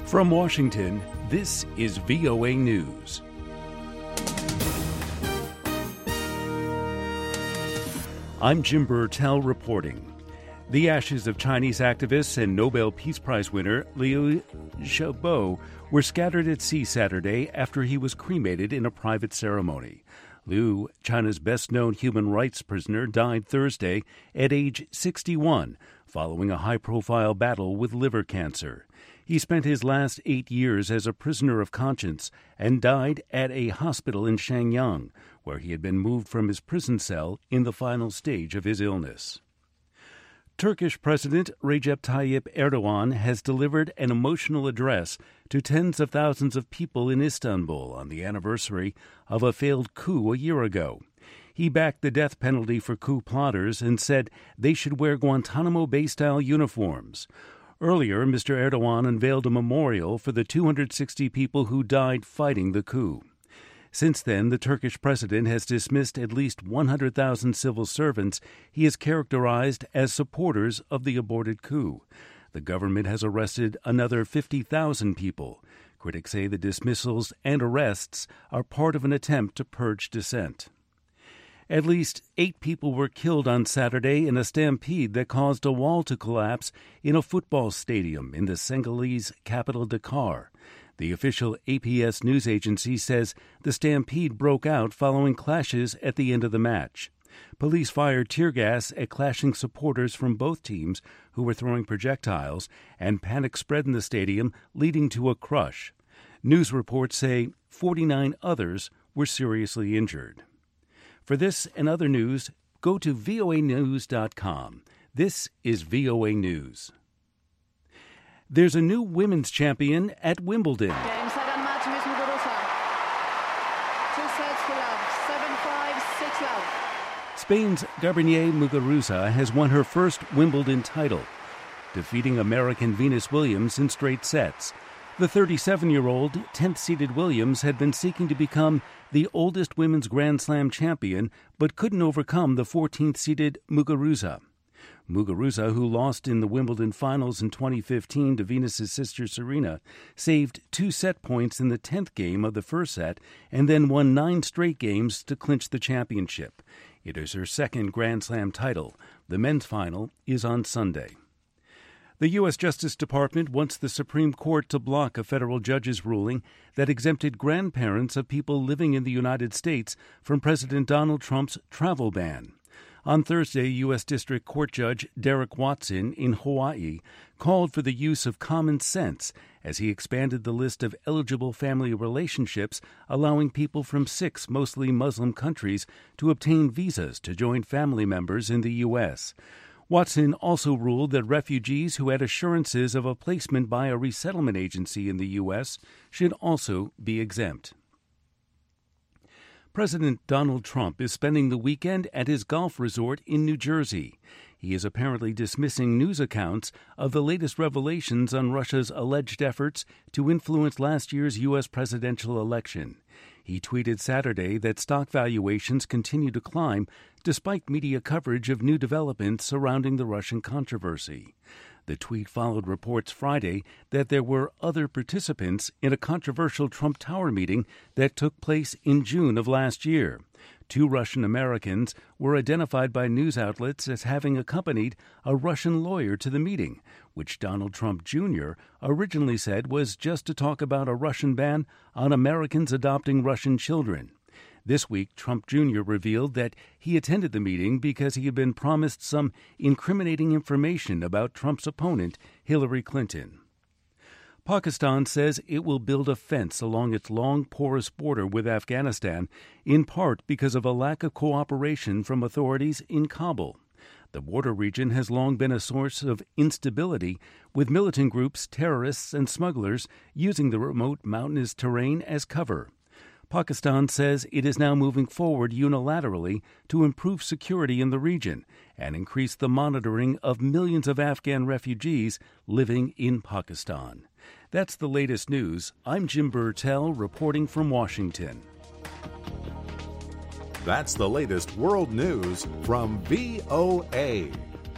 From Washington, this is VOA News. I'm Jim Burtell reporting. The ashes of Chinese activist and Nobel Peace Prize winner Liu Xiaobo were scattered at sea Saturday after he was cremated in a private ceremony. Liu, China's best-known human rights prisoner, died Thursday at age 61 following a high-profile battle with liver cancer. He spent his last 8 years as a prisoner of conscience and died at a hospital in Shenyang, where he had been moved from his prison cell in the final stage of his illness. Turkish President Recep Tayyip Erdogan has delivered an emotional address to tens of thousands of people in Istanbul on the anniversary of a failed coup a year ago. He backed the death penalty for coup plotters and said they should wear Guantanamo Bay-style uniforms. Earlier, Mr. Erdogan unveiled a memorial for the 260 people who died fighting the coup. Since then, the Turkish president has dismissed at least 100,000 civil servants he has characterized as supporters of the aborted coup. The government has arrested another 50,000 people. Critics say the dismissals and arrests are part of an attempt to purge dissent. At least 8 people were killed on Saturday in a stampede that caused a wall to collapse in a football stadium in the Senegalese capital Dakar. The official APS news agency says the stampede broke out following clashes at the end of the match. Police fired tear gas at clashing supporters from both teams who were throwing projectiles, and panic spread in the stadium, leading to a crush. News reports say 49 others were seriously injured. For this and other news, go to voanews.com. This is VOA News. There's a new women's champion at Wimbledon. Game, set, and match, Miss Muguruza. 2 sets to love. 7-5, 6 love. Spain's Garbiñe Muguruza has won her first Wimbledon title, defeating American Venus Williams in straight sets. The 37-year-old, 10th-seeded Williams had been seeking to become the oldest women's Grand Slam champion, but couldn't overcome the 14th-seeded Muguruza. Muguruza, who lost in the Wimbledon finals in 2015 to Venus's sister Serena, saved 2 set points in the 10th game of the first set and then won 9 straight games to clinch the championship. It is her second Grand Slam title. The men's final is on Sunday. The U.S. Justice Department wants the Supreme Court to block a federal judge's ruling that exempted grandparents of people living in the United States from President Donald Trump's travel ban. On Thursday, U.S. District Court Judge Derek Watson in Hawaii called for the use of common sense as he expanded the list of eligible family relationships, allowing people from 6 mostly Muslim countries to obtain visas to join family members in the U.S. Watson also ruled that refugees who had assurances of a placement by a resettlement agency in the U.S. should also be exempt. President Donald Trump is spending the weekend at his golf resort in New Jersey. He is apparently dismissing news accounts of the latest revelations on Russia's alleged efforts to influence last year's U.S. presidential election. He tweeted Saturday that stock valuations continue to climb despite media coverage of new developments surrounding the Russian controversy. The tweet followed reports Friday that there were other participants in a controversial Trump Tower meeting that took place in June of last year. 2 Russian Americans were identified by news outlets as having accompanied a Russian lawyer to the meeting, which Donald Trump Jr. originally said was just to talk about a Russian ban on Americans adopting Russian children. This week, Trump Jr. revealed that he attended the meeting because he had been promised some incriminating information about Trump's opponent, Hillary Clinton. Pakistan says it will build a fence along its long, porous border with Afghanistan, in part because of a lack of cooperation from authorities in Kabul. The border region has long been a source of instability, with militant groups, terrorists, and smugglers using the remote mountainous terrain as cover. Pakistan says it is now moving forward unilaterally to improve security in the region and increase the monitoring of millions of Afghan refugees living in Pakistan. That's the latest news. I'm Jim Burtell reporting from Washington. That's the latest world news from VOA.